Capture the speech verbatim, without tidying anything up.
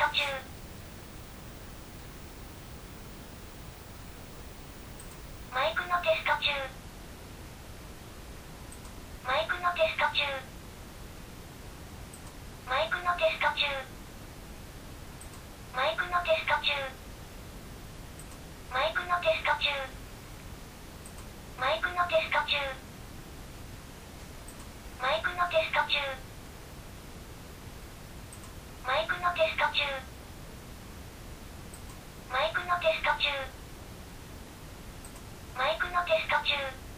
中マイクのテスト中マイクのテスト中マイクのテスト中マイクのテスト中マイクのテスト中マイクのテスト中マイクのテスト中マイクのテスト中マイクのテスト中マイクのテスト中